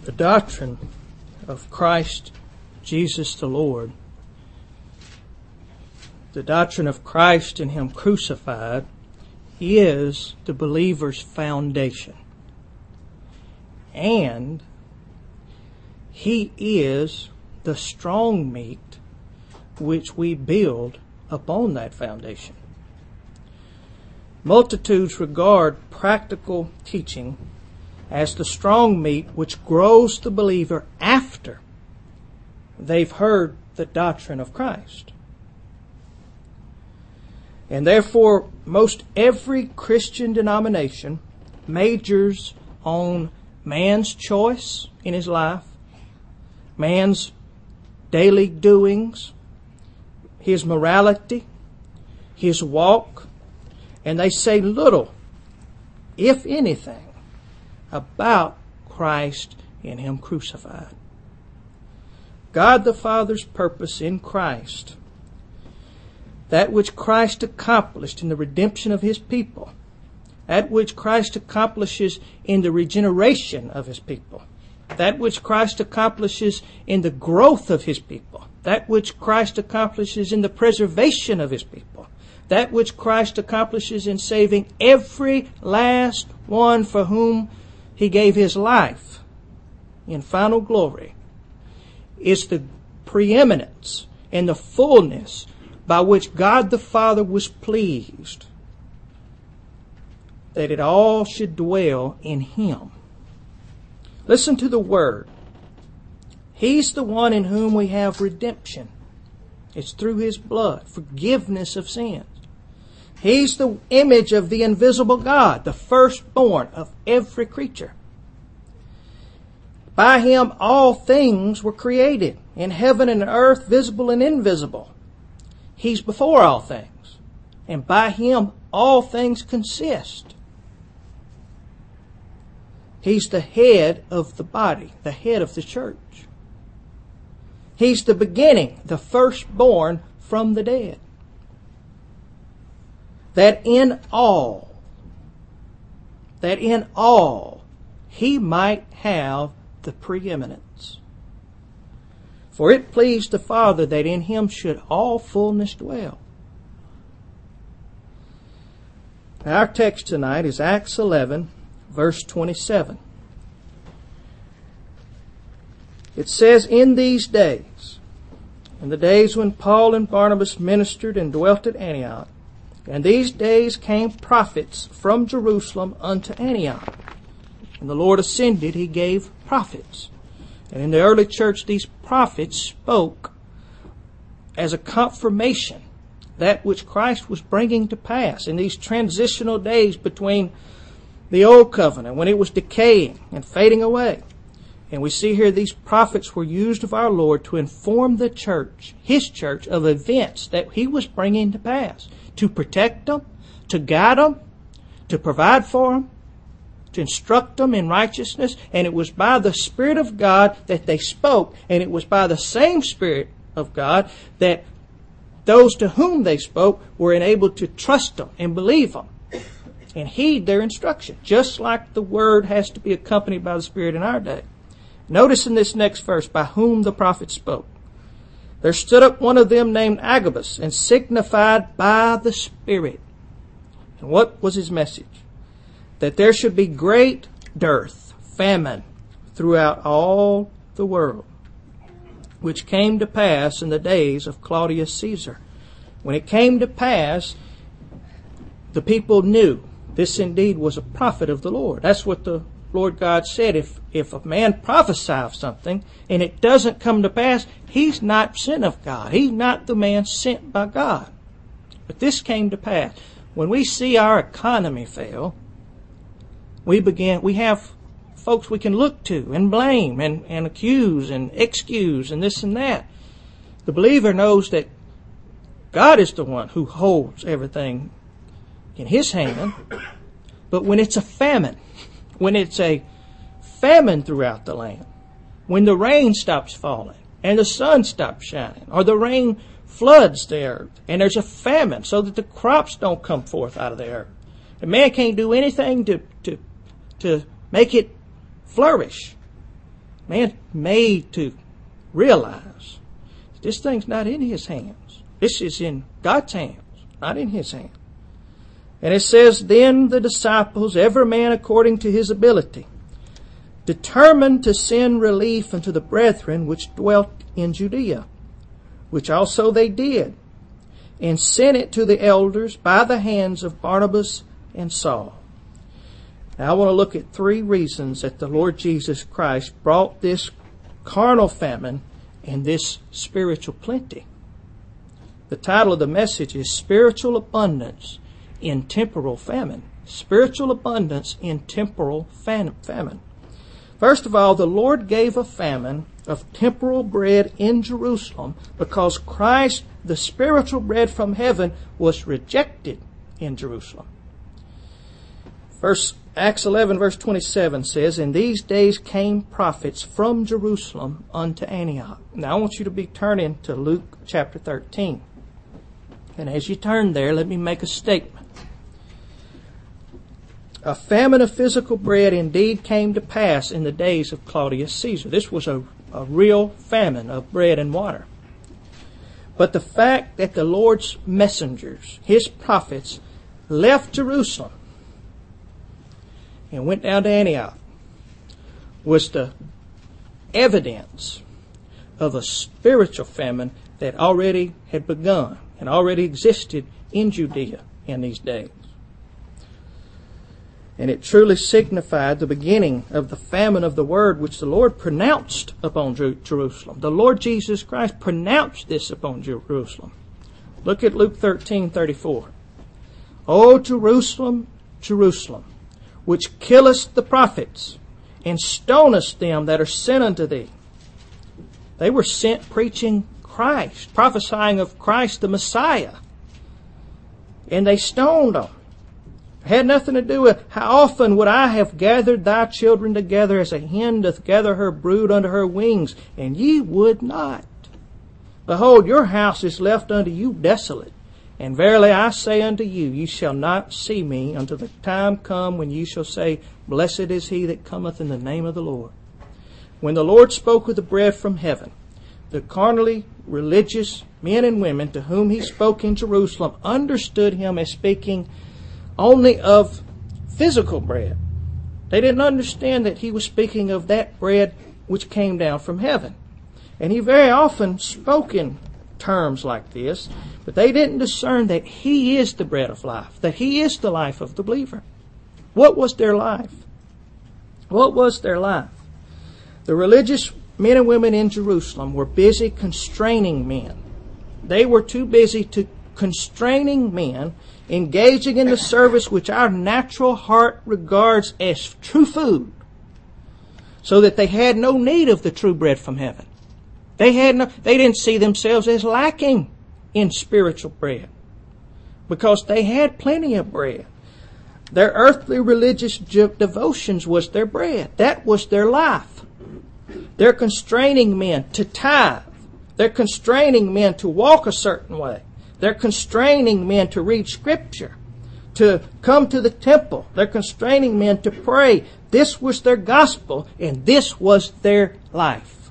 The doctrine of Christ Jesus the Lord, the doctrine of Christ and Him crucified, is the believer's foundation. And He is the strong meat which we build upon that foundation. Multitudes regard practical teaching as the strong meat which grows the believer after they've heard the doctrine of Christ. And therefore, most every Christian denomination majors on man's choice in his life, man's daily doings, his morality, his walk, and they say little, if anything, about Christ and Him crucified. God the Father's purpose in Christ, that which Christ accomplished in the redemption of His people, that which Christ accomplishes in the regeneration of His people, that which Christ accomplishes in the growth of His people, that which Christ accomplishes in the preservation of His people, that which Christ accomplishes in saving every last one for whom He gave His life in final glory, is the preeminence and the fullness by which God the Father was pleased that it all should dwell in Him. Listen to the word. He's the one in whom we have redemption. It's through His blood, forgiveness of sins. He's the image of the invisible God, the firstborn of every creature. By Him all things were created, in heaven and earth, visible and invisible. He's before all things, and by Him all things consist. He's the head of the body, the head of the church. He's the beginning, the firstborn from the dead. That in all He might have the preeminence. For it pleased the Father that in Him should all fullness dwell. Now our text tonight is Acts 11, verse 27. It says, in these days, in the days when Paul and Barnabas ministered and dwelt at Antioch, and these days came prophets from Jerusalem unto Antioch. When the Lord ascended, He gave prophets. And in the early church, these prophets spoke as a confirmation that which Christ was bringing to pass in these transitional days between the old covenant, when it was decaying and fading away. And we see here these prophets were used of our Lord to inform the church, His church, of events that He was bringing to pass, to protect them, to guide them, to provide for them, to instruct them in righteousness. And it was by the Spirit of God that they spoke, and it was by the same Spirit of God that those to whom they spoke were enabled to trust them and believe them and heed their instruction, just like the Word has to be accompanied by the Spirit in our day. Notice in this next verse, by whom the prophet spoke. There stood up one of them named Agabus, and signified by the Spirit. And what was his message? That there should be great dearth, famine, throughout all the world, which came to pass in the days of Claudius Caesar. When it came to pass, the people knew this indeed was a prophet of the Lord. That's what the Lord God said. If a man prophesy of something and it doesn't come to pass, he's not sent of God. He's not the man sent by God. But this came to pass. When we see our economy fail, we have folks we can look to and blame and accuse and excuse and this and that. The believer knows that God is the one who holds everything in His hand. But when it's a famine, throughout the land, when the rain stops falling and the sun stops shining, or the rain floods the earth and there's a famine so that the crops don't come forth out of the earth, the man can't do anything to make it flourish. Man made to realize this thing's not in his hands. This is in God's hands, not in his hands. And it says, then the disciples, every man according to his ability, determined to send relief unto the brethren which dwelt in Judea, which also they did, and sent it to the elders by the hands of Barnabas and Saul. Now I want to look at 3 reasons that the Lord Jesus Christ brought this carnal famine and this spiritual plenty. The title of the message is Spiritual Abundance in Temporal Famine. Spiritual abundance in temporal famine. First of all, the Lord gave a famine of temporal bread in Jerusalem because Christ, the spiritual bread from heaven, was rejected in Jerusalem. Acts 11 verse 27 says, in these days came prophets from Jerusalem unto Antioch. Now I want you to be turning to Luke chapter 13. And as you turn there, let me make a statement. A famine of physical bread indeed came to pass in the days of Claudius Caesar. This was a real famine of bread and water. But the fact that the Lord's messengers, his prophets, left Jerusalem and went down to Antioch was the evidence of a spiritual famine that already had begun and already existed in Judea in these days. And it truly signified the beginning of the famine of the word which the Lord pronounced upon Jerusalem. The Lord Jesus Christ pronounced this upon Jerusalem. Look at Luke 13:34. O Jerusalem, Jerusalem, which killest the prophets, and stonest them that are sent unto thee. They were sent preaching Christ, prophesying of Christ the Messiah. And they stoned them. It had nothing to do with how often would I have gathered thy children together as a hen doth gather her brood under her wings, and ye would not. Behold, your house is left unto you desolate. And verily I say unto you, ye shall not see me until the time come when ye shall say, blessed is he that cometh in the name of the Lord. When the Lord spoke of the bread from heaven, the carnally religious men and women to whom he spoke in Jerusalem understood him as speaking only of physical bread. They didn't understand that he was speaking of that bread which came down from heaven. And he very often spoke in terms like this, but they didn't discern that he is the bread of life, that he is the life of the believer. What was their life? What was their life? The religious men and women in Jerusalem were busy constraining men. They were too busy to constraining men, engaging in the service which our natural heart regards as true food, so that they had no need of the true bread from heaven. They didn't see themselves as lacking in spiritual bread because they had plenty of bread. Their earthly religious devotions was their bread. That was their life. They're constraining men to tithe. They're constraining men to walk a certain way. They're constraining men to read Scripture, to come to the temple. They're constraining men to pray. This was their gospel, and this was their life.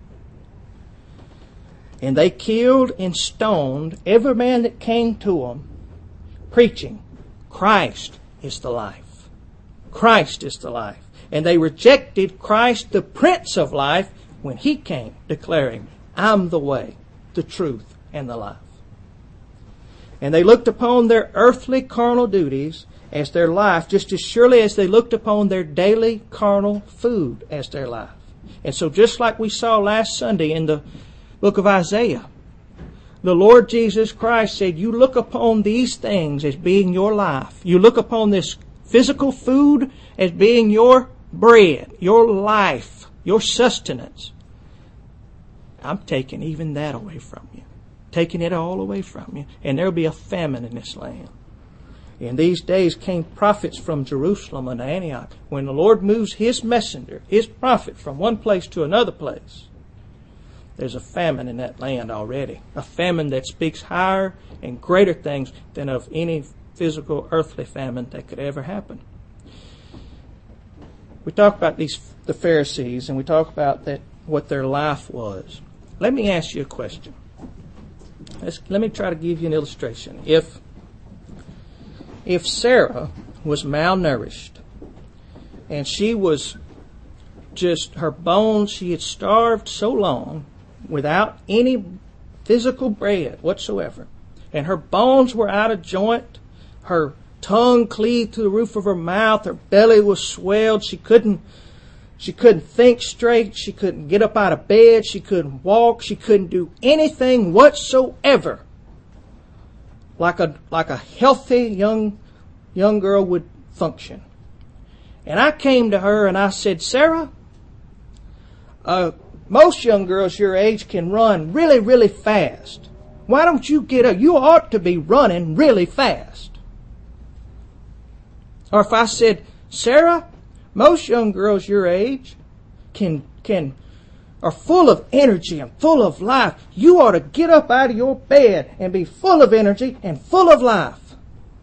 And they killed and stoned every man that came to them, preaching, Christ is the life. Christ is the life. And they rejected Christ, the Prince of Life, when he came, declaring, I'm the way, the truth, and the life. And they looked upon their earthly carnal duties as their life just as surely as they looked upon their daily carnal food as their life. And so just like we saw last Sunday in the book of Isaiah, the Lord Jesus Christ said, you look upon these things as being your life. You look upon this physical food as being your bread, your life, your sustenance. I'm taking even that away from you. Taking it all away from you. And there will be a famine in this land. In these days came prophets from Jerusalem and Antioch. When the Lord moves his messenger, his prophet, from one place to another place, there's a famine in that land already. A famine that speaks higher and greater things than of any physical earthly famine that could ever happen. we talk about the Pharisees, and we talk about what their life was. Let me ask you a question. Let me try to give you an illustration. If Sarah was malnourished and she was just, her bones, she had starved so long without any physical bread whatsoever, and her bones were out of joint, her tongue cleaved to the roof of her mouth, her belly was swelled, she couldn't think straight, she couldn't get up out of bed, she couldn't walk, she couldn't do anything whatsoever like a healthy young girl would function. And I came to her and I said, Sarah, most young girls your age can run really, really fast. Why don't you get up? You ought to be running really fast. Or if I said, Sarah, most young girls your age are full of energy and full of life. You ought to get up out of your bed and be full of energy and full of life.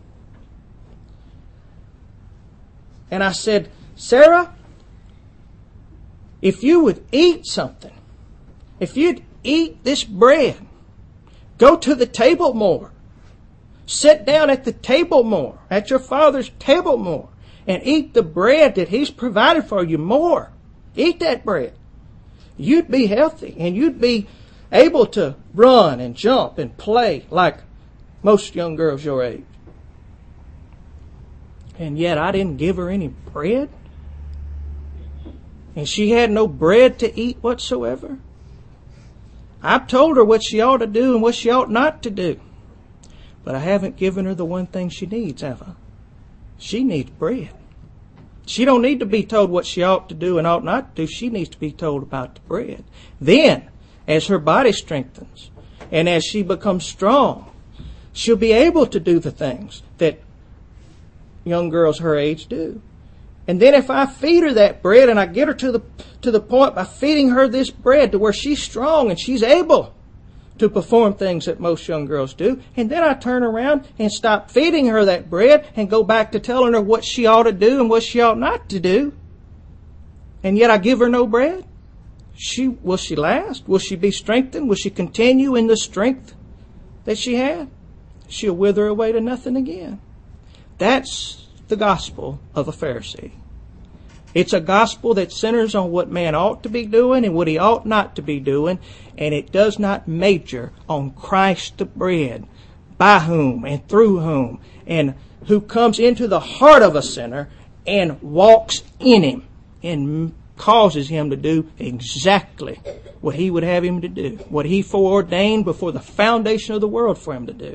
And I said, Sarah, if you would eat something, if you'd eat this bread, go to the table more, sit down at the table more, at your Father's table more, and eat the bread that He's provided for you more. Eat that bread. You'd be healthy and you'd be able to run and jump and play like most young girls your age. And yet I didn't give her any bread. And she had no bread to eat whatsoever. I've told her what she ought to do and what she ought not to do. But I haven't given her the one thing she needs, have I? She needs bread. She don't need to be told what she ought to do and ought not to do. She needs to be told about the bread. Then, as her body strengthens and as she becomes strong, she'll be able to do the things that young girls her age do. And then if I feed her that bread and I get her to the point by feeding her this bread to where she's strong and she's able to perform things that most young girls do, and then I turn around and stop feeding her that bread and go back to telling her what she ought to do and what she ought not to do, and yet I give her no bread, will she last? Will she be strengthened? Will she continue in the strength that she had? She'll wither away to nothing again. That's the gospel of a Pharisee. It's a gospel that centers on what man ought to be doing and what he ought not to be doing, and it does not major on Christ the bread, by whom and through whom, and who comes into the heart of a sinner and walks in him and causes him to do exactly what he would have him to do, what he foreordained before the foundation of the world for him to do.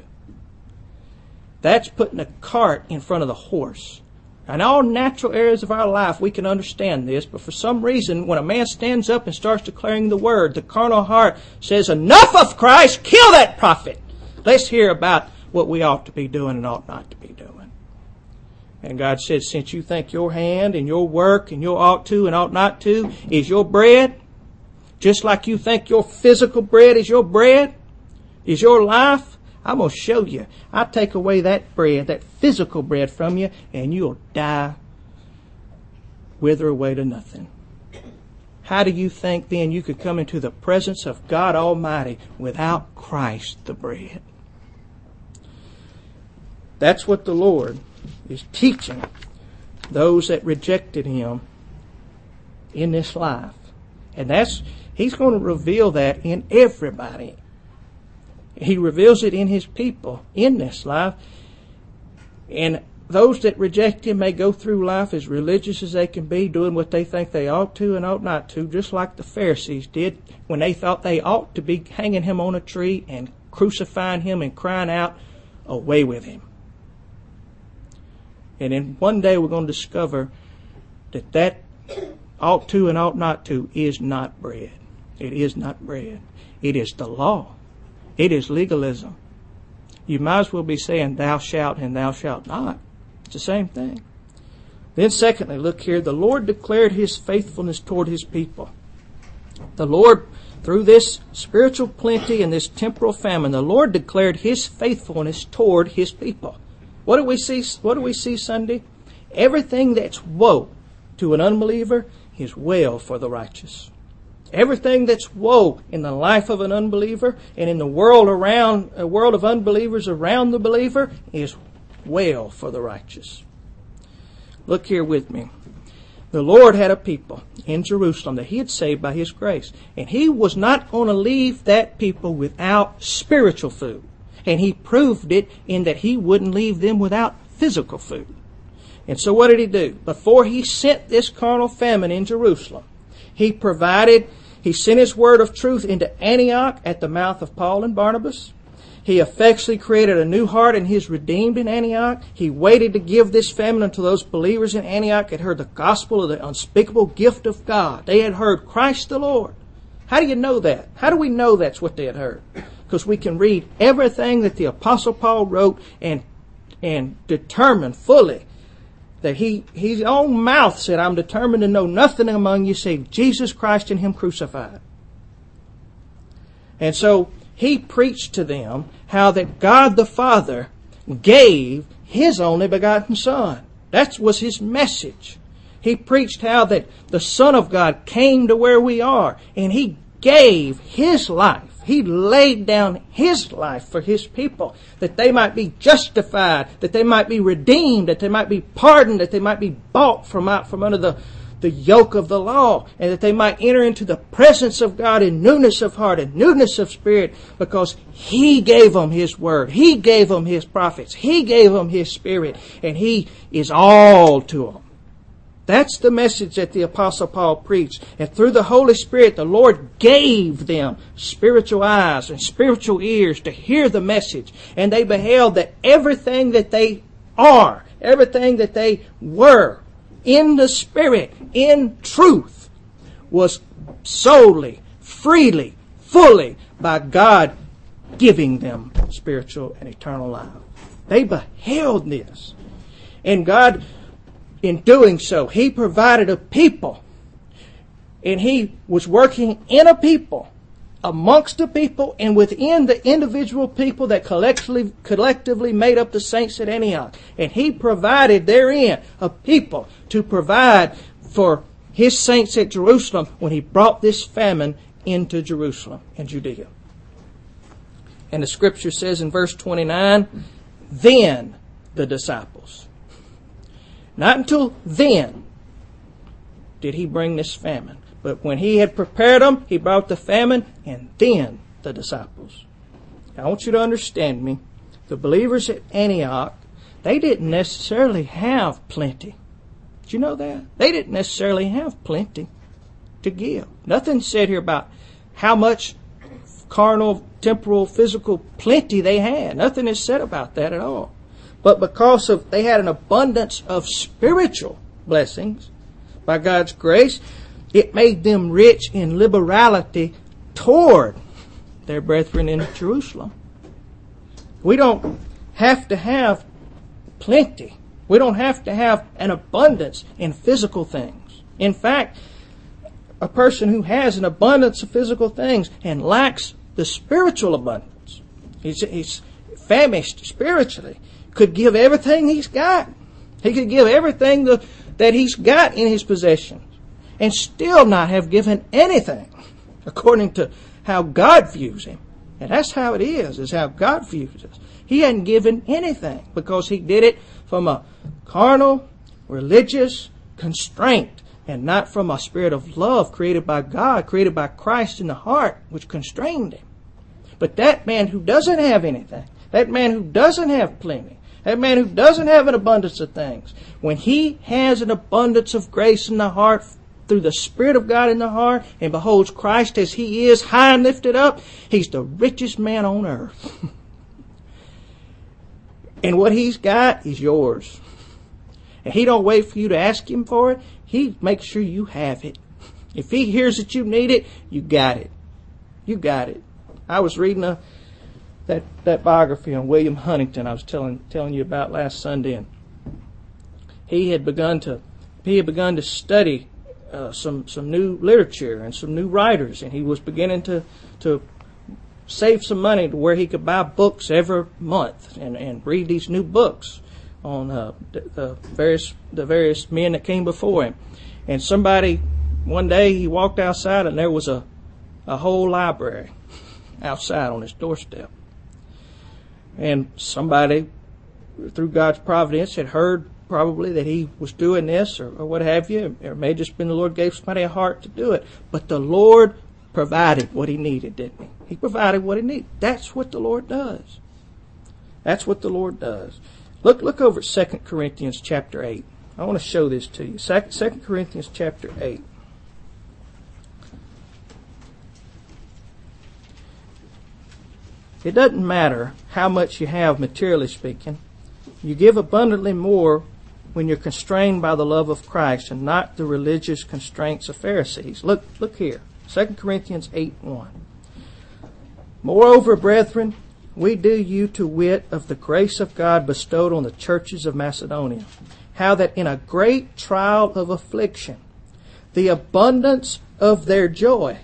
That's putting a cart in front of the horse. In all natural areas of our life, we can understand this, but for some reason, when a man stands up and starts declaring the word, the carnal heart says, enough of Christ, kill that prophet. Let's hear about what we ought to be doing and ought not to be doing. And God said, since you think your hand and your work and your ought to and ought not to is your bread, just like you think your physical bread is your life, I'm going to show you. I'll take away that bread, that physical bread from you, and you'll die, wither away to nothing. How do you think then you could come into the presence of God Almighty without Christ the bread? That's what the Lord is teaching those that rejected Him in this life. And He's going to reveal that in everybody. He reveals it in His people in this life. And those that reject Him may go through life as religious as they can be, doing what they think they ought to and ought not to, just like the Pharisees did when they thought they ought to be hanging Him on a tree and crucifying Him and crying out, away with Him. And then one day we're going to discover that ought to and ought not to is not bread. It is not bread. It is the law. It is legalism. You might as well be saying thou shalt and thou shalt not. It's the same thing. Then secondly, look here, the Lord declared His faithfulness toward His people. The Lord, through this spiritual plenty and this temporal famine, the Lord declared His faithfulness toward His people. What do we see? What do we see Sunday? Everything that's woe to an unbeliever is well for the righteous. Everything that's woe in the life of an unbeliever and in the world around, a world of unbelievers around the believer, is well for the righteous. Look here with me. The Lord had a people in Jerusalem that He had saved by His grace. And He was not going to leave that people without spiritual food. And He proved it in that He wouldn't leave them without physical food. And so what did He do? Before He sent this carnal famine in Jerusalem, He sent His word of truth into Antioch at the mouth of Paul and Barnabas. He effectually created a new heart in His redeemed in Antioch. He waited to give this famine until those believers in Antioch had heard the gospel of the unspeakable gift of God. They had heard Christ the Lord. How do you know that? How do we know that's what they had heard? Because we can read everything that the Apostle Paul wrote and determine fully that his own mouth said, I'm determined to know nothing among you save Jesus Christ and Him crucified. And so he preached to them how that God the Father gave His only begotten Son. That was his message. He preached how that the Son of God came to where we are, and He gave His life. He laid down His life for His people, that they might be justified, that they might be redeemed, that they might be pardoned, that they might be bought from out from under the yoke of the law, and that they might enter into the presence of God in newness of heart and newness of spirit, because He gave them His word. He gave them His prophets. He gave them His Spirit, and He is all to them. That's the message that the Apostle Paul preached. And through the Holy Spirit, the Lord gave them spiritual eyes and spiritual ears to hear the message. And they beheld that everything that they are, everything that they were, in the Spirit, in truth, was solely, freely, fully by God giving them spiritual and eternal life. They beheld this. And God, in doing so, He provided a people. And He was working in a people, amongst the people, and within the individual people that collectively made up the saints at Antioch. And He provided therein a people to provide for His saints at Jerusalem when He brought this famine into Jerusalem and Judea. And the Scripture says in verse 29, then the disciples. Not until then did He bring this famine. But when He had prepared them, He brought the famine, and then the disciples. Now, I want you to understand me. The believers at Antioch, they didn't necessarily have plenty. Did you know that? They didn't necessarily have plenty to give. Nothing said here about how much carnal, temporal, physical plenty they had. Nothing is said about that at all. But because of they had an abundance of spiritual blessings by God's grace, it made them rich in liberality toward their brethren in Jerusalem. We don't have to have plenty. We don't have to have an abundance in physical things. In fact, a person who has an abundance of physical things and lacks the spiritual abundance, he's famished spiritually, could give everything he's got. He could give everything that he's got in his possessions and still not have given anything according to how God views him. And that's how it is how God views us. He hadn't given anything because he did it from a carnal, religious constraint and not from a spirit of love created by God, created by Christ in the heart, which constrained him. But that man who doesn't have anything, that man who doesn't have plenty, that man who doesn't have an abundance of things, when he has an abundance of grace in the heart through the Spirit of God in the heart and beholds Christ as He is, high and lifted up, he's the richest man on earth. And what he's got is yours. And he don't wait for you to ask him for it. He makes sure you have it. If he hears that you need it, you got it. You got it. I was reading that biography on William Huntington I was telling you about last Sunday, and he had begun to study some new literature and some new writers, and he was beginning to save some money to where he could buy books every month and read these new books on the various men that came before him. And somebody, one day he walked outside and there was a whole library outside on his doorstep. And somebody, through God's providence, had heard probably that he was doing this or what have you. Or it may have just been the Lord gave somebody a heart to do it. But the Lord provided what he needed, didn't he? He provided what he needed. That's what the Lord does. That's what the Lord does. Look over at 2 Corinthians chapter 8. I want to show this to you. 2 Corinthians chapter 8. It doesn't matter how much you have, materially speaking. You give abundantly more when you're constrained by the love of Christ and not the religious constraints of Pharisees. Look here. 2 Corinthians 8:1. Moreover, brethren, we do you to wit of the grace of God bestowed on the churches of Macedonia, how that in a great trial of affliction, the abundance of their joy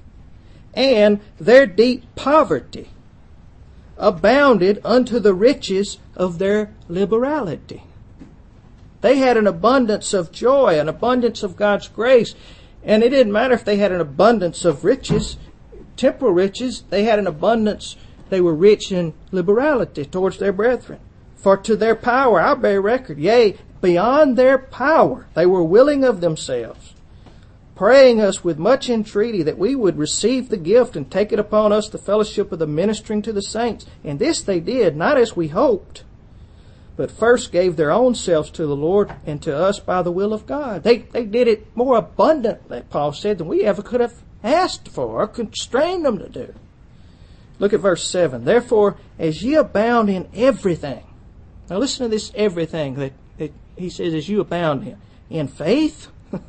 and their deep poverty abounded unto the riches of their liberality. They had an abundance of joy, an abundance of God's grace, and it didn't matter if they had an abundance of riches, temporal riches. They had an abundance. They were rich in liberality towards their brethren. For to their power I bear record, yea, beyond their power, they were willing of themselves, praying us with much entreaty that we would receive the gift and take it upon us the fellowship of the ministering to the saints. And this they did, not as we hoped, but first gave their own selves to the Lord and to us by the will of God. They did it more abundantly, Paul said, than we ever could have asked for or constrained them to do. Look at verse 7. Therefore, as ye abound in everything. Now listen to this everything that he says as you abound in. In faith,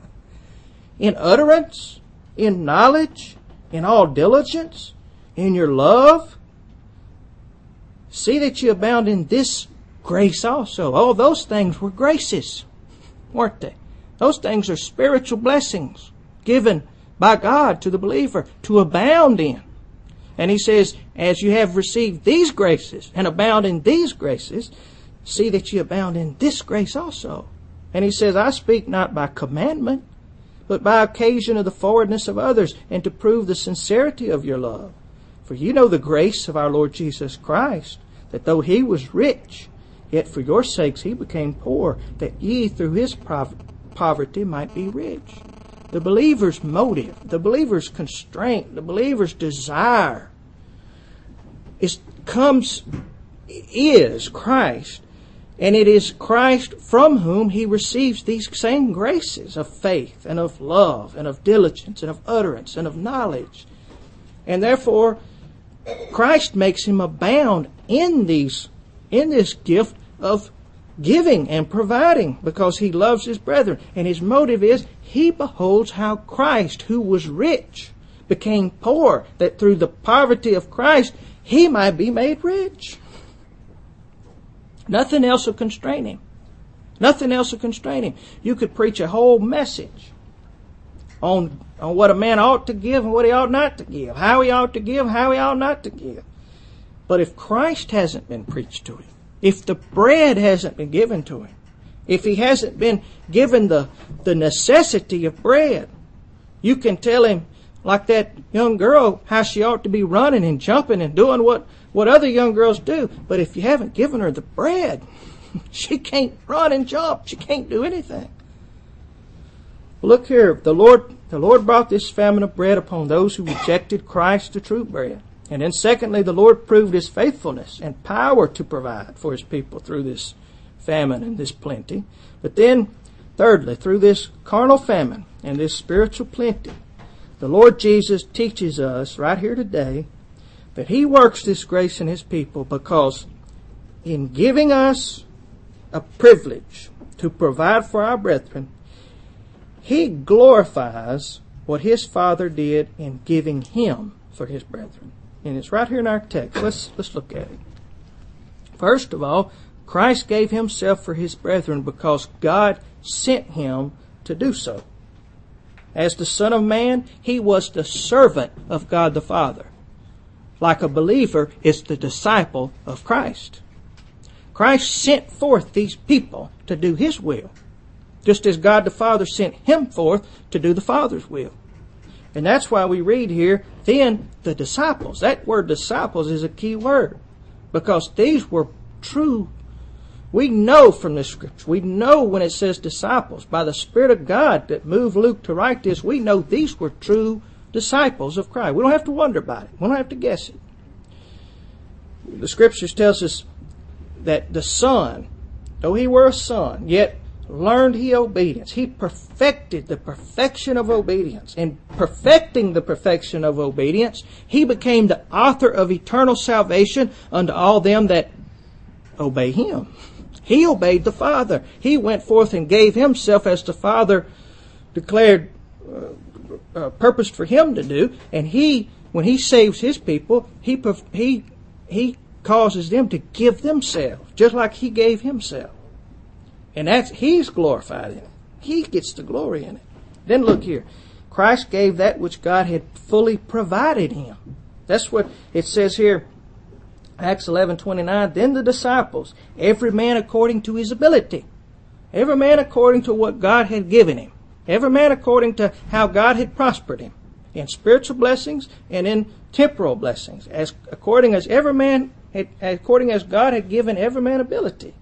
in utterance, in knowledge, in all diligence, in your love. See that you abound in this grace also. All those things were graces, weren't they? Those things are spiritual blessings given by God to the believer to abound in. And he says, as you have received these graces and abound in these graces, see that you abound in this grace also. And he says, I speak not by commandment, but by occasion of the forwardness of others, and to prove the sincerity of your love. For you know the grace of our Lord Jesus Christ, that though he was rich, yet for your sakes he became poor, that ye through his poverty might be rich. The believer's motive, the believer's constraint, the believer's desire is Christ. And it is Christ from whom he receives these same graces of faith and of love and of diligence and of utterance and of knowledge. And therefore, Christ makes him abound in this gift of giving and providing because he loves his brethren. And his motive is he beholds how Christ, who was rich, became poor, that through the poverty of Christ he might be made rich. Nothing else will constrain him. Nothing else will constrain him. You could preach a whole message on what a man ought to give and what he ought not to give, how he ought to give, how he ought not to give. But if Christ hasn't been preached to him, if the bread hasn't been given to him, if he hasn't been given the necessity of bread, you can tell him, like that young girl, how she ought to be running and jumping and doing what other young girls do. But if you haven't given her the bread, she can't run and jump. She can't do anything. Look here, the Lord brought this famine of bread upon those who rejected Christ, the true bread. And then secondly, the Lord proved his faithfulness and power to provide for his people through this famine and this plenty. But then, thirdly, through this carnal famine and this spiritual plenty, the Lord Jesus teaches us right here today that he works this grace in his people because in giving us a privilege to provide for our brethren, he glorifies what his Father did in giving him for his brethren. And it's right here in our text. Let's look at it. First of all, Christ gave himself for his brethren because God sent him to do so. As the Son of Man, he was the servant of God the Father. Like a believer is the disciple of Christ. Christ sent forth these people to do his will. just as God the Father sent him forth to do the Father's will. And that's why we read here, then the disciples. That word disciples is a key word, because these were true. We know from the Scripture, we know when it says disciples, by the Spirit of God that moved Luke to write this, we know these were true disciples of Christ. We don't have to wonder about it. We don't have to guess it. The Scriptures tells us that the Son, though he were a son, yet learned he obedience. He perfected the perfection of obedience. In perfecting the perfection of obedience, he became the author of eternal salvation unto all them that obey him. He obeyed the Father. He went forth and gave himself as the Father declared purposed for him to do. And he, when he saves his people, he causes them to give themselves, just like he gave himself. And he's glorified in it. He gets the glory in it. Then look here. Christ gave that which God had fully provided him. That's what it says here. Acts 11:29. Then the disciples, every man according to his ability. Every man according to what God had given him. Every man according to how God had prospered him. In spiritual blessings and in temporal blessings. According as God had given every man ability.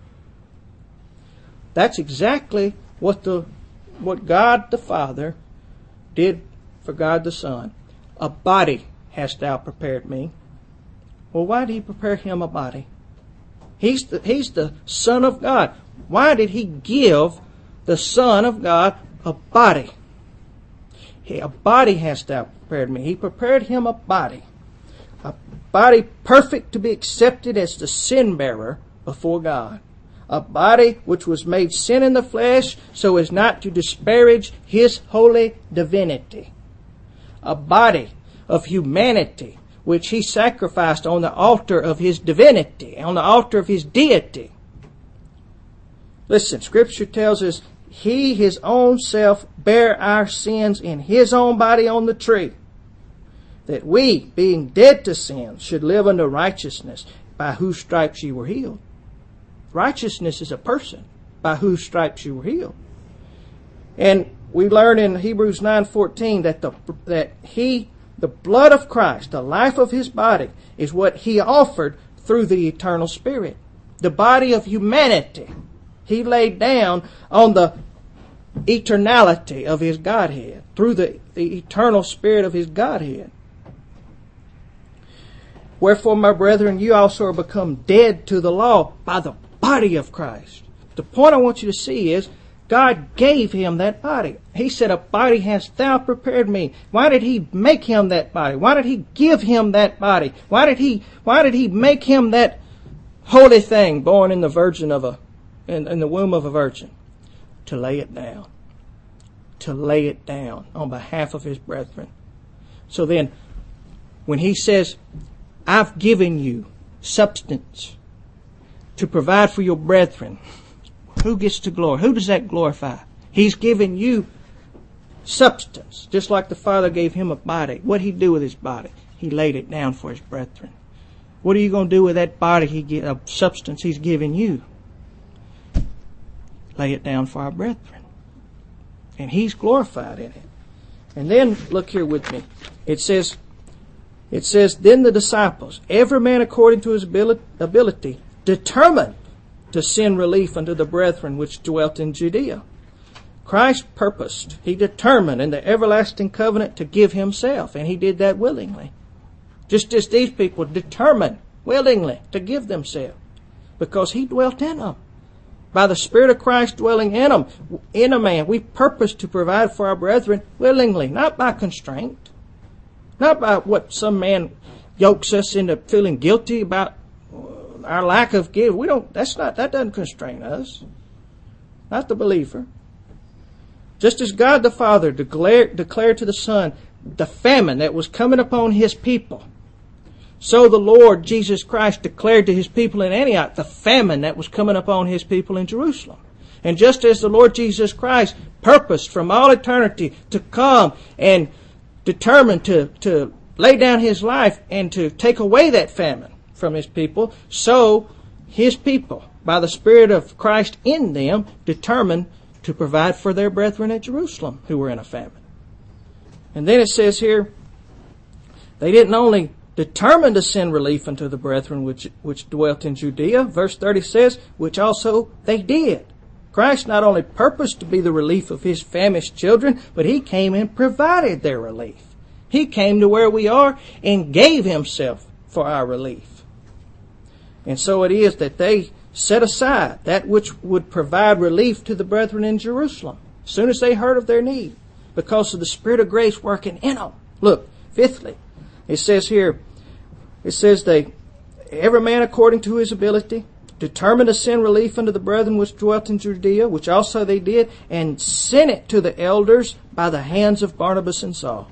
That's exactly what God the Father did for God the Son. A body hast thou prepared me. Well, why did he prepare him a body? He's the Son of God. Why did he give the Son of God a body? A body hast thou prepared me. He prepared him a body. A body perfect to be accepted as the sin bearer before God. A body which was made sin in the flesh so as not to disparage his holy divinity. A body of humanity which he sacrificed on the altar of his divinity, on the altar of his deity. Listen, Scripture tells us he, his own self, bare our sins in his own body on the tree, that we, being dead to sin, should live unto righteousness, by whose stripes ye were healed. Righteousness is a person by whose stripes you were healed. And we learn in Hebrews 9:14 that the blood of Christ, the life of his body, is what he offered through the eternal Spirit. The body of humanity he laid down on the eternality of his Godhead, through the eternal Spirit of his Godhead. Wherefore, my brethren, you also are become dead to the law by the body of Christ. The point I want you to see is God gave him that body. He said, a body hast thou prepared me. Why did he make him that body? Why did he give him that body? Why did he make him that holy thing born in the in the womb of a virgin? To lay it down. To lay it down on behalf of his brethren. So then, when he says, I've given you substance to provide for your brethren, who gets to glory? Who does that glorify? He's given you substance, just like the Father gave him a body. What did he do with his body? He laid it down for his brethren. What are you going to do with that body of substance he's given you? Lay it down for our brethren. And he's glorified in it. And then, look here with me. It says, then the disciples, every man according to his ability, determined to send relief unto the brethren which dwelt in Judea. Christ purposed, he determined in the everlasting covenant to give himself, and he did that willingly. Just as these people determined willingly to give themselves, because he dwelt in them. By the Spirit of Christ dwelling in them, in a man, we purpose to provide for our brethren willingly, not by constraint, not by what some man yokes us into feeling guilty about our lack of give. That doesn't constrain us. Not the believer. Just as God the Father declared to the Son the famine that was coming upon his people, so the Lord Jesus Christ declared to his people in Antioch the famine that was coming upon his people in Jerusalem. And just as the Lord Jesus Christ purposed from all eternity to come and determined to lay down his life and to take away that famine from his people, so his people, by the Spirit of Christ in them, determined to provide for their brethren at Jerusalem who were in a famine. And then it says here, they didn't only determine to send relief unto the brethren which dwelt in Judea. Verse 30 says, which also they did. Christ not only purposed to be the relief of his famished children, but he came and provided their relief. He came to where we are and gave himself for our relief. And so it is that they set aside that which would provide relief to the brethren in Jerusalem as soon as they heard of their need, because of the Spirit of grace working in them. Look, fifthly, it says here, every man according to his ability, determined to send relief unto the brethren which dwelt in Judea, which also they did, and sent it to the elders by the hands of Barnabas and Saul.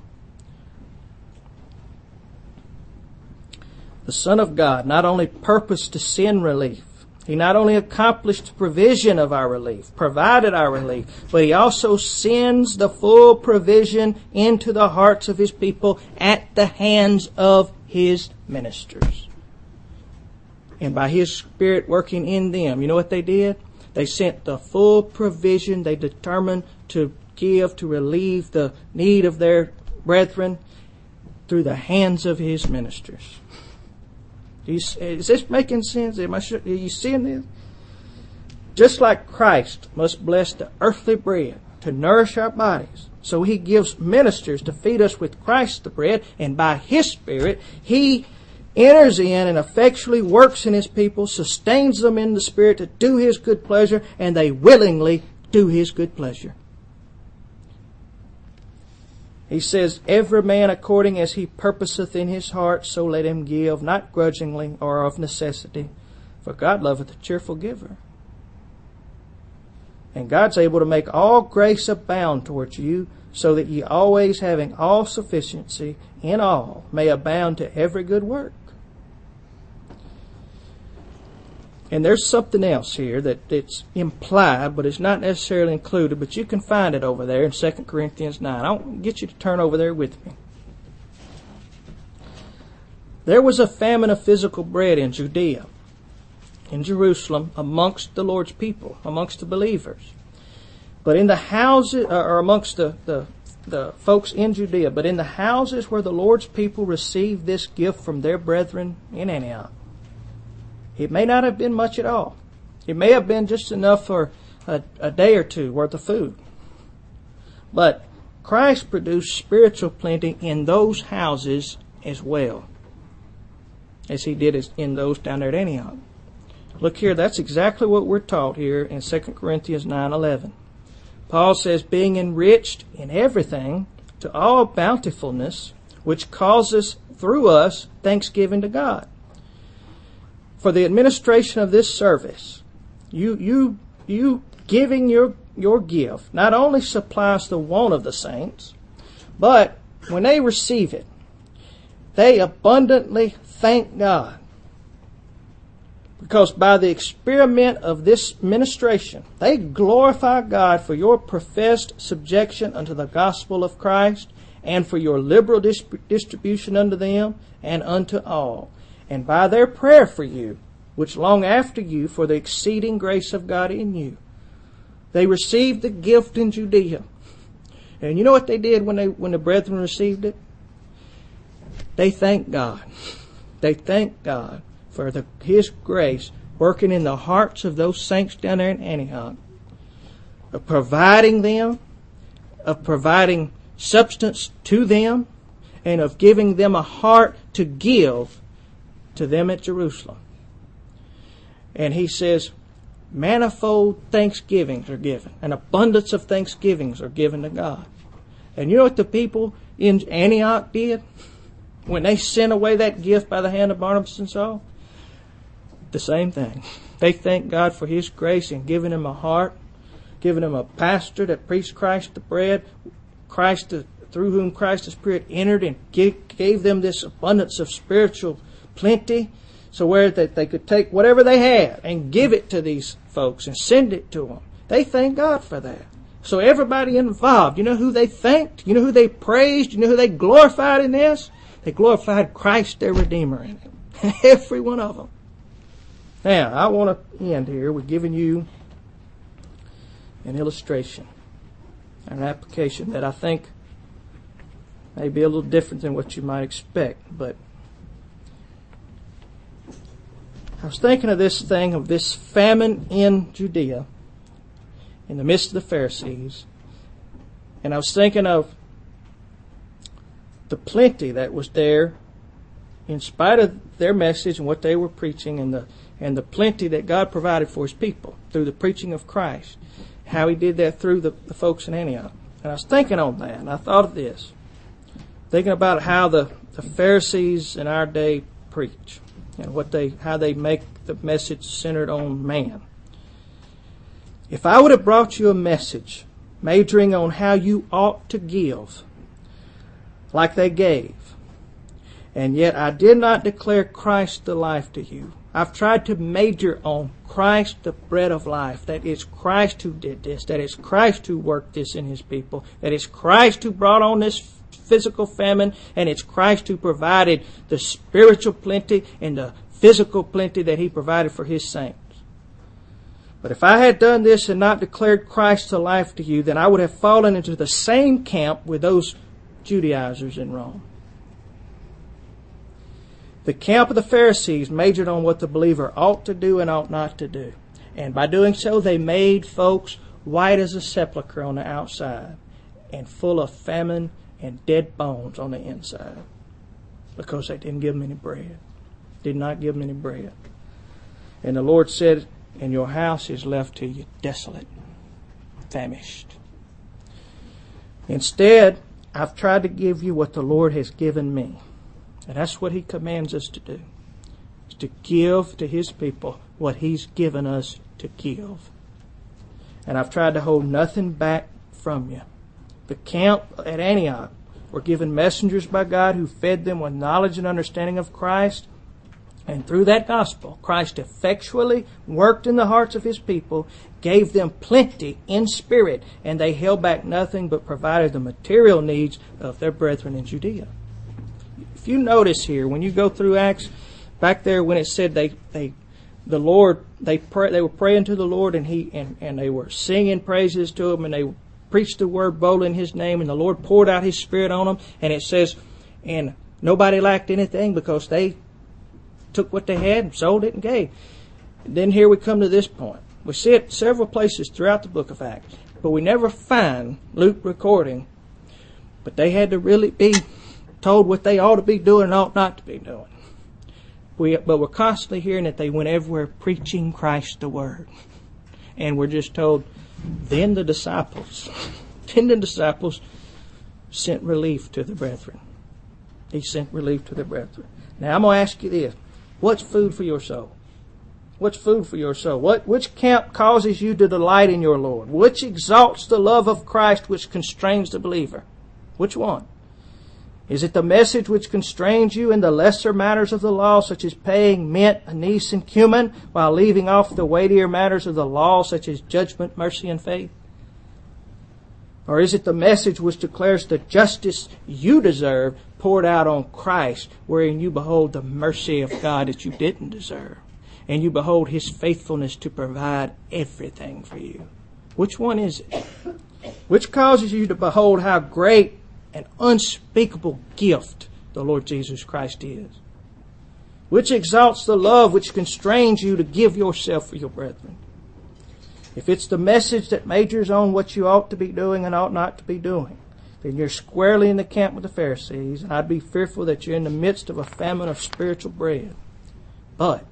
The Son of God not only purposed to send relief, he not only accomplished the provision of our relief, provided our relief, but he also sends the full provision into the hearts of his people at the hands of his ministers. And by his Spirit working in them, you know what they did? They sent the full provision they determined to give to relieve the need of their brethren through the hands of his ministers. Is this making sense? Are you seeing this? Just like Christ must bless the earthly bread to nourish our bodies, so he gives ministers to feed us with Christ the bread, and by his Spirit, he enters in and effectually works in his people, sustains them in the Spirit to do his good pleasure, and they willingly do his good pleasure. He says, every man according as he purposeth in his heart, so let him give, not grudgingly or of necessity, for God loveth a cheerful giver. And God's able to make all grace abound towards you, so that ye always having all sufficiency in all may abound to every good work. And there's something else here that's implied, but it's not necessarily included, but you can find it over there in 2 Corinthians 9. I'll get you to turn over there with me. There was a famine of physical bread in Judea, in Jerusalem, amongst the Lord's people, amongst the believers. But in the houses, or amongst the folks in Judea, but in the houses where the Lord's people received this gift from their brethren in Antioch, it may not have been much at all. It may have been just enough for a day or two worth of food. But Christ produced spiritual plenty in those houses as well as he did in those down there at Antioch. Look here, that's exactly what we're taught here in 2 Corinthians 9:11. Paul says, being enriched in everything to all bountifulness, which causes through us thanksgiving to God. For the administration of this service, you giving your gift not only supplies the want of the saints, but when they receive it, they abundantly thank God. Because by the experiment of this ministration, they glorify God for your professed subjection unto the gospel of Christ, and for your liberal distribution unto them and unto all. And by their prayer for you, which long after you for the exceeding grace of God in you. They received the gift in Judea. And you know what they did when the brethren received it? They thanked God. They thanked God for his grace working in the hearts of those saints down there in Antioch, of providing them, of providing substance to them, and of giving them a heart to give to them at Jerusalem. And he says, manifold thanksgivings are given. An abundance of thanksgivings are given to God. And you know what the people in Antioch did when they sent away that gift by the hand of Barnabas and Saul? The same thing. They thanked God for his grace in giving him a heart, giving him a pastor that preached Christ the bread, through whom Christ the Spirit entered and gave them this abundance of spiritual plenty, so where that they could take whatever they had and give it to these folks and send it to them. They thank God for that. So everybody involved, you know who they thanked? You know who they praised? You know who they glorified in this? They glorified Christ their Redeemer in it. Every one of them. Now, I want to end here with giving you an illustration, an application that I think may be a little different than what you might expect. But I was thinking of this famine in Judea, in the midst of the Pharisees, and I was thinking of the plenty that was there in spite of their message and what they were preaching, and the plenty that God provided for His people through the preaching of Christ, how He did that through the folks in Antioch. And I was thinking on that, and I thought of this, thinking about how the Pharisees in our day preach, and how they make the message centered on man. If I would have brought you a message majoring on how you ought to give, like they gave, and yet I did not declare Christ the life to you. I've tried to major on Christ, the bread of life, that it's Christ who did this, that it's Christ who worked this in His people, that it's Christ who brought on this physical famine, and it's Christ who provided the spiritual plenty and the physical plenty that He provided for His saints. But if I had done this and not declared Christ the life to you, then I would have fallen into the same camp with those Judaizers in Rome. The camp of the Pharisees majored on what the believer ought to do and ought not to do. And by doing so, they made folks white as a sepulchre on the outside and full of famine and dead bones on the inside, because they didn't give them any bread. Did not give them any bread. And the Lord said, and your house is left to you desolate, famished. Instead, I've tried to give you what the Lord has given me. And that's what He commands us to do, is to give to His people what He's given us to give. And I've tried to hold nothing back from you. The camp at Antioch were given messengers by God who fed them with knowledge and understanding of Christ. And through that gospel, Christ effectually worked in the hearts of His people, gave them plenty in spirit, and they held back nothing but provided the material needs of their brethren in Judea. If you notice here, when you go through Acts, back there when it said they were praying to the Lord, and they were singing praises to Him, and they preached the word boldly in His name, and the Lord poured out His Spirit on them, and it says, and nobody lacked anything because they took what they had and sold it and gave. And then here we come to this point. We see it several places throughout the book of Acts, but we never find Luke recording, but they had to really be told what they ought to be doing and ought not to be doing. But we're constantly hearing that they went everywhere preaching Christ the Word. And we're just told, then the disciples sent relief to the brethren. He sent relief to the brethren. Now I'm going to ask you this. What's food for your soul? What's food for your soul? Which camp causes you to delight in your Lord? Which exalts the love of Christ which constrains the believer? Which one? Is it the message which constrains you in the lesser matters of the law, such as paying mint, anise, and cumin, while leaving off the weightier matters of the law, such as judgment, mercy, and faith? Or is it the message which declares the justice you deserve poured out on Christ, wherein you behold the mercy of God that you didn't deserve, and you behold His faithfulness to provide everything for you? Which one is it? Which causes you to behold how great an unspeakable gift the Lord Jesus Christ is? Which exalts the love which constrains you to give yourself for your brethren? If it's the message that majors on what you ought to be doing and ought not to be doing, then you're squarely in the camp with the Pharisees, and I'd be fearful that you're in the midst of a famine of spiritual bread. But,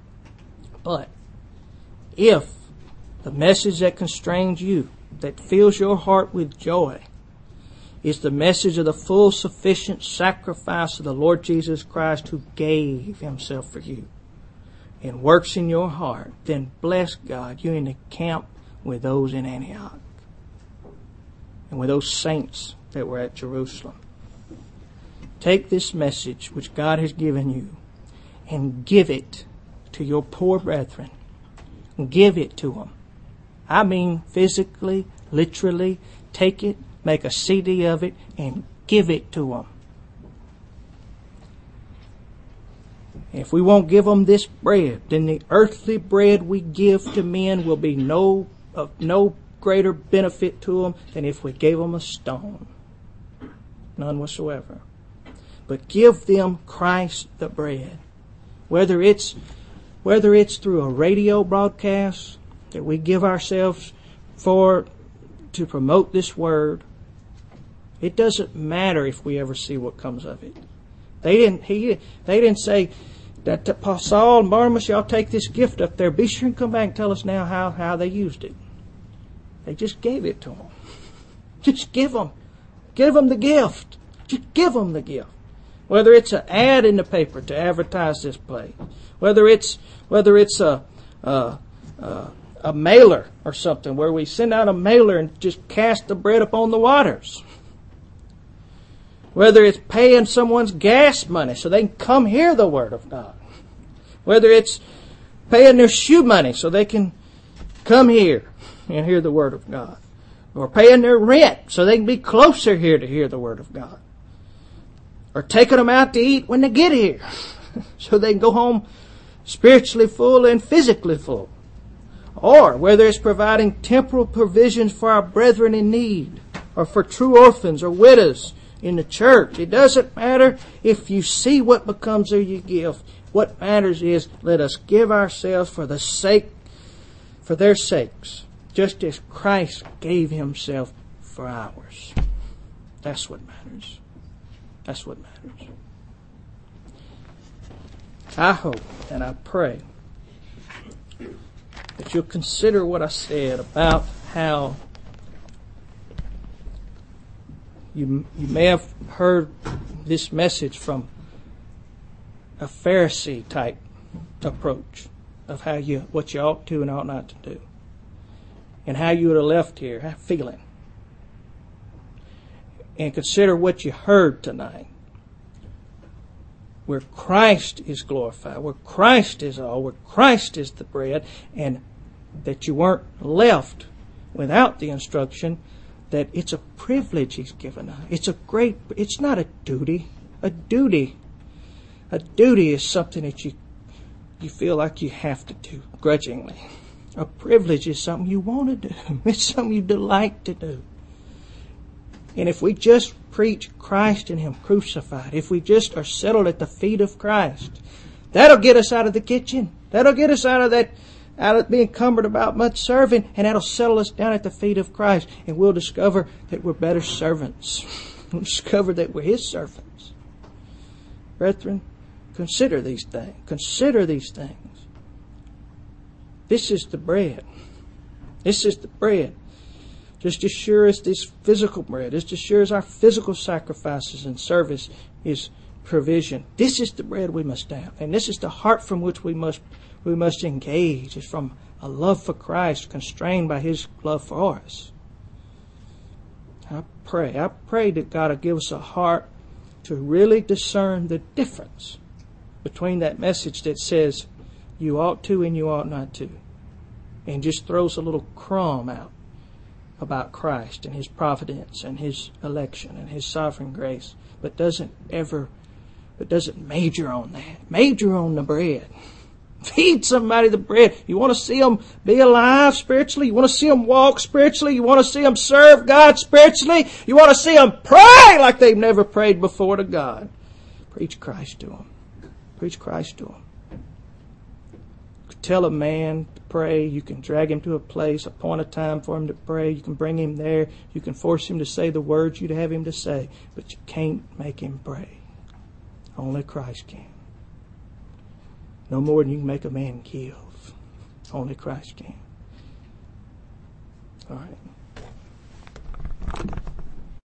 if the message that constrains you, that fills your heart with joy, is the message of the full sufficient sacrifice of the Lord Jesus Christ, who gave Himself for you, and works in your heart, then bless God, you're in the camp with those in Antioch and with those saints that were at Jerusalem. Take this message which God has given you and give it to your poor brethren. Give it to them. I mean physically, literally, take it, make a CD of it, and give it to them. If we won't give them this bread, then the earthly bread we give to men will be of no greater benefit to them than if we gave them a stone. None whatsoever. But give them Christ the bread. Whether it's through a radio broadcast that we give ourselves to promote this word, it doesn't matter if we ever see what comes of it. They didn't say that to Saul and Barnabas, y'all take this gift up there. Be sure and come back and tell us now how they used it. They just gave it to them. Just give them the gift. Just give them the gift. Whether it's an ad in the paper to advertise this place, whether it's a mailer or something where we send out a mailer and just cast the bread upon the waters. Whether it's paying someone's gas money so they can come hear the Word of God. Whether it's paying their shoe money so they can come here and hear the Word of God. Or paying their rent so they can be closer here to hear the Word of God. Or taking them out to eat when they get here so they can go home spiritually full and physically full. Or whether it's providing temporal provisions for our brethren in need, or for true orphans or widows in the church. It doesn't matter if you see what becomes of your gift. What matters is let us give ourselves for their sakes, just as Christ gave Himself for ours. That's what matters. That's what matters. I hope and I pray that you'll consider what I said about how you may have heard this message from a Pharisee type approach of what you ought to and ought not to do, and how you would have left here feeling. And consider what you heard tonight, where Christ is glorified, where Christ is all, where Christ is the bread, and that you weren't left without the instruction that it's a privilege He's given us. It's not a duty. A duty is something that you feel like you have to do grudgingly. A privilege is something you want to do. It's something you delight to do. And if we just preach Christ and Him crucified, if we just are settled at the feet of Christ, that'll get us out of the kitchen. That'll get us out of being cumbered about much serving, and that'll settle us down at the feet of Christ, and we'll discover that we're better servants. We'll discover that we're His servants. Brethren, consider these things. Consider these things. This is the bread. This is the bread. Just as sure as this physical bread, just as sure as our physical sacrifices and service is provision, this is the bread we must have. And this is the heart from which we must engage. It's from a love for Christ, constrained by His love for us. I pray that God will give us a heart to really discern the difference between that message that says you ought to and you ought not to, and just throws a little crumb out about Christ and His providence and His election and His sovereign grace, but doesn't major on that. Major on the bread. Feed somebody the bread. You want to see them be alive spiritually? You want to see them walk spiritually? You want to see them serve God spiritually? You want to see them pray like they've never prayed before to God? Preach Christ to them. Preach Christ to them. Tell a man to pray. You can drag him to a place, appoint a time for him to pray. You can bring him there. You can force him to say the words you'd have him to say. But you can't make him pray. Only Christ can. No more than you can make a man give. Only Christ can. All right.